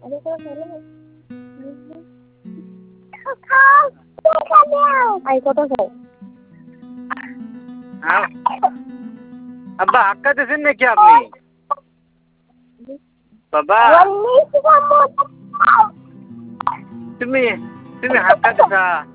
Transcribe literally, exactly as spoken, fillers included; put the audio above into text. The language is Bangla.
Ay, kota যায় আব্বা হাক্কা দিয়েছেন নাকি আপনি? বাবা তুমি তুমি হাক্কা দিছা